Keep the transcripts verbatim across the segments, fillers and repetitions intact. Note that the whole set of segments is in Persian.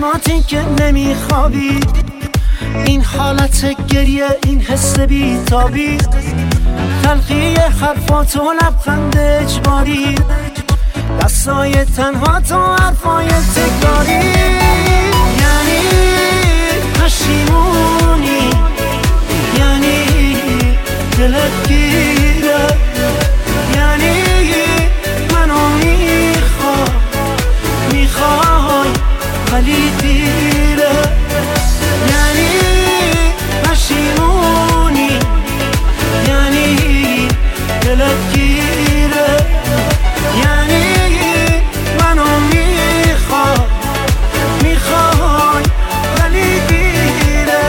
چشماتی که نمیخوابی، این حالت گریه، این حس بیتابی، تلخی حرفات و لبخند اجباری، دستای تنها تو حرفای تکراری. یعنی پشیمونی، یعنی دلت گیره، یعنی منو میخوای میخوای ولی دیره. یعنی پشیمونی، یعنی دلت گیره، یعنی منو میخوای میخوای ولی دیره.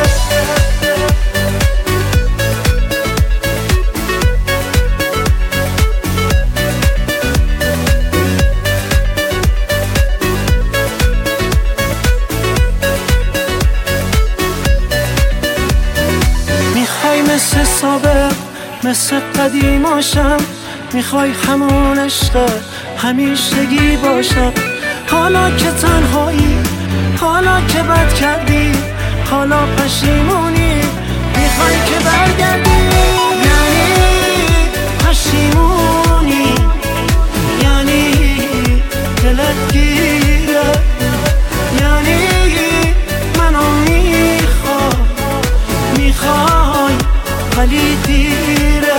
میخوای مثل سابق، مثل قدیماشم، میخوای همون عشق همیشگی باشم. حالا که تنهایی، حالا که بد کردی، حالا پشیمونی، میخوای که برگردی. یعنی پشیمونی، یعنی دلت گیره، یعنی منو میخوای میخوای ولی دیره.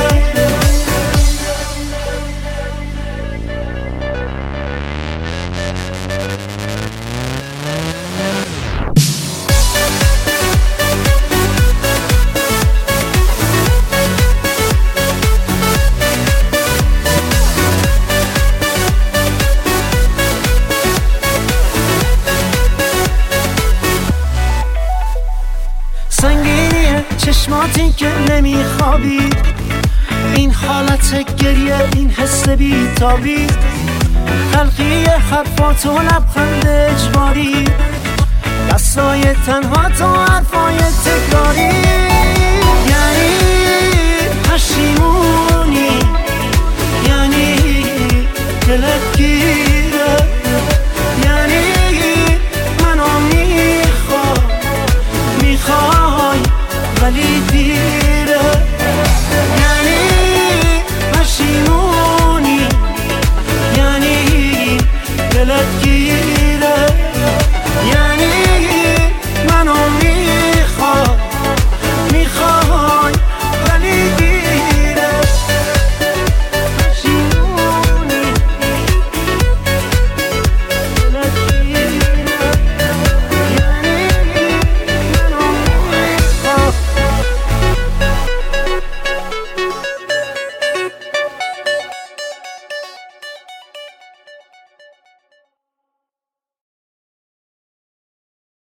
سنگینیه چشماتی که نمیخوابی، این حالت گریه، این حس بیتابی، تلخی حرفات و لبخند اجباری، دستای تنها تو حرفای تکراری. یعنی پشیمون